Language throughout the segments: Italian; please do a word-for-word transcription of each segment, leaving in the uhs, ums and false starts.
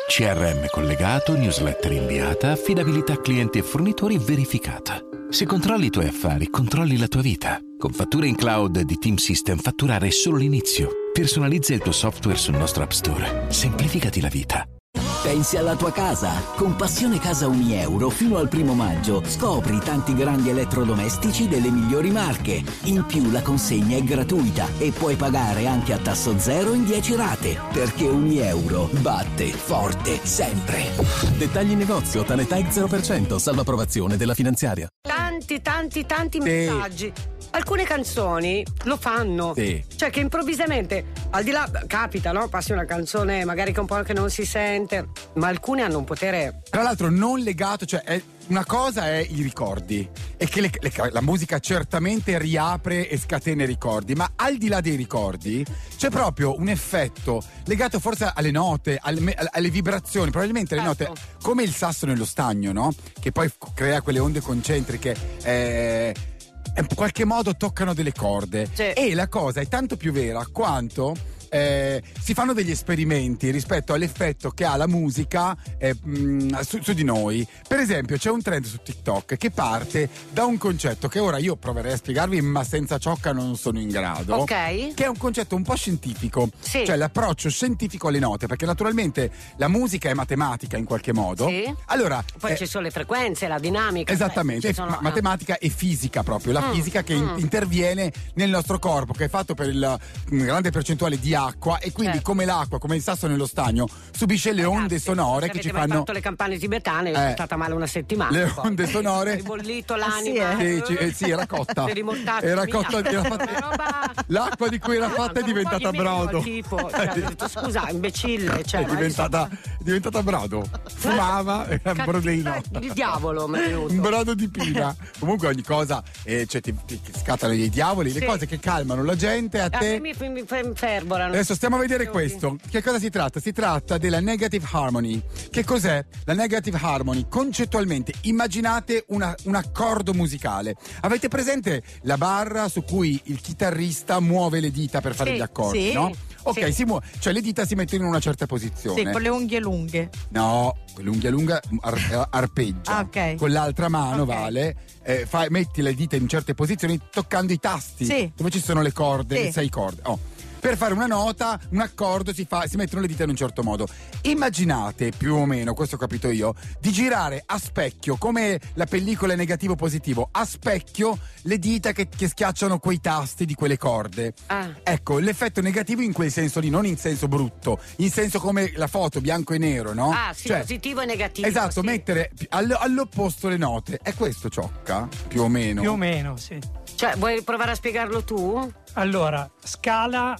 C R M collegato, newsletter inviata, affidabilità clienti e fornitori verificata. Se controlli i tuoi affari, controlli la tua vita. Con Fatture in Cloud di Team System fatturare è solo l'inizio. Personalizza il tuo software sul nostro App Store. Semplificati la vita. Pensi alla tua casa? Con Passione Casa Unieuro fino al primo maggio scopri tanti grandi elettrodomestici delle migliori marche. In più la consegna è gratuita e puoi pagare anche a tasso zero in dieci rate, perché Unieuro batte forte sempre. Dettagli in negozio, Tanetag zero per cento, salvo approvazione della finanziaria. Tanti, tanti, tanti Sì. messaggi. Alcune canzoni lo fanno, Sì. cioè che improvvisamente, al di là, capita, no? Passi una canzone magari che un po' che non si sente, ma alcune hanno un potere. Tra l'altro non legato, cioè è, una cosa è i ricordi e che le- le- la musica certamente riapre e scatena i ricordi, ma al di là dei ricordi c'è proprio un effetto legato forse alle note, alle, me- alle vibrazioni, probabilmente le Certo. note, come il sasso nello stagno, no? Che poi f- crea quelle onde concentriche. Eh, in qualche modo toccano delle corde. Sì. E la cosa è tanto più vera quanto eh, si fanno degli esperimenti rispetto all'effetto che ha la musica eh, mh, su, su di noi. Per esempio c'è un trend su TikTok che parte da un concetto che ora io proverei a spiegarvi, ma senza ciocca non sono in grado. Ok. Che è un concetto un po' scientifico, Sì. cioè l'approccio scientifico alle note, perché naturalmente la musica è matematica in qualche modo. Sì. Allora Poi eh, ci sono le frequenze, la dinamica. esattamente, cioè, ci sono- ma- matematica e fisica proprio, la Mm, fisica che in- mm. interviene nel nostro corpo, che è fatto per il mm, grande percentuale di acqua e quindi Certo. come l'acqua, come il sasso nello stagno, subisce le onde Ragazzi, sonore se che ci avete mai fanno fatto le campane tibetane, Eh. è stata male una settimana. le poi. onde sonore. Hai bollito Ah, l'anima. sì, Sì, ci- eh, sì, era cotta. Sei rimortato Era via. cotta, era fatta- Una roba- l'acqua di cui era fatta è Un diventata po' di meno, brodo. tipo, cioè, ho detto, scusa, imbecille, cioè, È diventata, è diventata brodo. Fumava, era un brodino. Il diavolo mi è venuto. Un brodo di pina. Comunque ogni cosa, eh, cioè, ti, ti scattano dei diavoli, le Sì. cose che calmano la gente, a A te. me mi, mi, mi fervorano. Adesso stiamo a vedere Sì. questo. Che cosa si tratta? Si tratta della negative harmony. Che cos'è la negative harmony? Concettualmente, immaginate una- un accordo musicale. Avete presente la barra su cui il chitarrista muove le dita per fare Sì, gli accordi, sì. no? Ok, Sì. si muove, cioè le dita si mettono in una certa posizione. Sì, con le unghie lunghe. No, con l'unghia lunga ar- arpeggia. Ah, ok. Con l'altra mano, Ok. vale, eh, fai- metti le dita in certe posizioni toccando i tasti. Sì. Dove ci sono le corde, Sì. le sei corde. Oh. Per fare una nota, un accordo, si, fa, si mettono le dita in un certo modo. Immaginate, più o meno, questo ho capito io, di girare a specchio, come la pellicola è negativo-positivo, a specchio le dita che, che schiacciano quei tasti di quelle corde. Ah. Ecco, l'effetto negativo in quel senso lì, non in senso brutto, in senso come la foto bianco e nero, no? Ah, sì, Cioè, positivo e negativo. esatto, sì. mettere pi- all- all'opposto le note. È questo, Ciocca? Più o meno. Più o meno, sì. Cioè, vuoi provare a spiegarlo tu? Allora, scala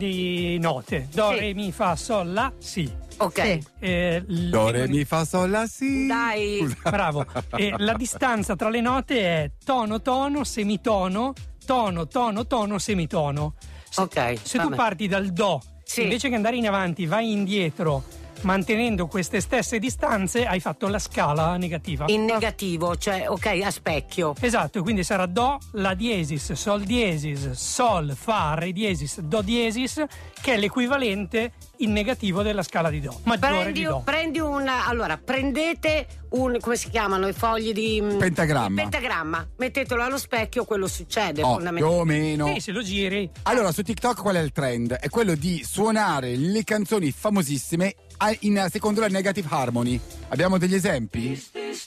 di note. Do, Sì. re, mi, fa, sol, la, si. Ok. Sì. Eh, l- Do, re, mi, fa, sol, la, si. Dai. Scusa. Bravo. E la distanza tra le note è tono, tono, semitono, tono, tono, tono, semitono. Se, Ok, se tu vabbè. parti dal do, Sì. invece che andare in avanti, vai indietro, mantenendo queste stesse distanze, hai fatto la scala negativa. In negativo, cioè, ok, a specchio. Esatto, quindi sarà do, la diesis, sol diesis, sol, fa, re diesis, do diesis, che è l'equivalente in negativo della scala di do, maggiore Prendi, di do. prendi un. Allora, prendete un. Come si chiamano i fogli di. mm, Pentagramma. il pentagramma. Mettetelo allo specchio, quello succede. Oh, più fondamentalmente. o meno. Sì, se lo giri. Allora, su TikTok qual è il trend? È quello di suonare le canzoni famosissime a- in secondo la negative harmony. Abbiamo degli esempi?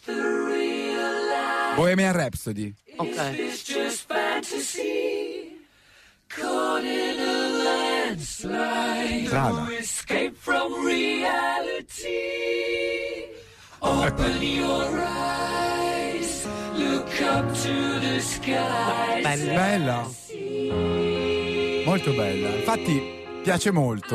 Bohemian Rhapsody. Ok. Strada. Bello. Bella. Molto bella. Infatti, piace molto.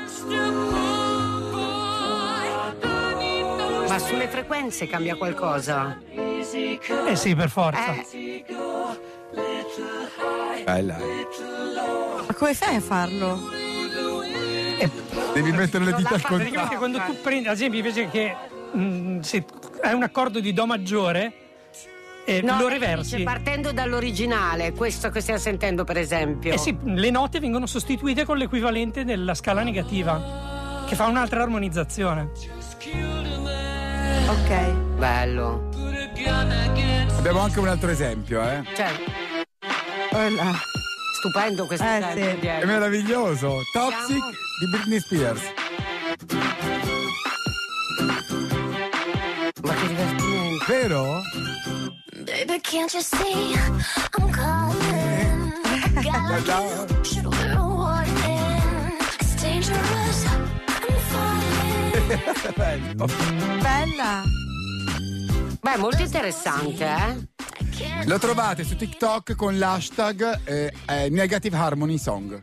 Ma sulle frequenze cambia qualcosa? Eh sì, per forza. Eh, Bella. Ma come fai a farlo? Devi mettere le dita al Praticamente contrario. quando tu prendi, ad esempio, invece che mm, se hai un accordo di do maggiore, eh, no, lo lei reversi. dice, partendo dall'originale, questo che stiamo sentendo, per esempio. Eh sì, le note vengono sostituite con l'equivalente della scala negativa, che fa un'altra armonizzazione. Ok. Bello. Abbiamo anche un altro esempio, eh. Cioè, Hola. stupendo questo Eh, esempio, sì. Diego. È meraviglioso. Toxic Vediamo. di Britney Spears. Ma che divertimento. Vero? Baby, can't you see I'm calling? Gotta you should wear a warning. It's dangerous. I'm falling. Bello. Bella. Beh, molto interessante, eh? Lo trovate su TikTok con l'hashtag eh, eh, Negative Harmony Song.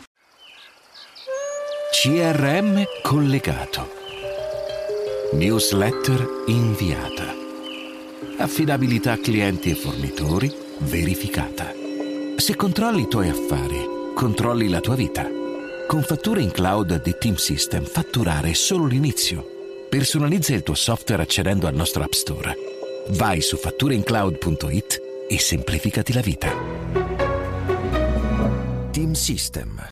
C R M collegato. Newsletter inviata. Affidabilità clienti e fornitori verificata. Se controlli i tuoi affari, controlli la tua vita. Con fatture in cloud di Team System fatturare è solo l'inizio. Personalizza il tuo software accedendo al nostro App Store. Vai su fattureincloud punto it e semplificati la vita. Team System.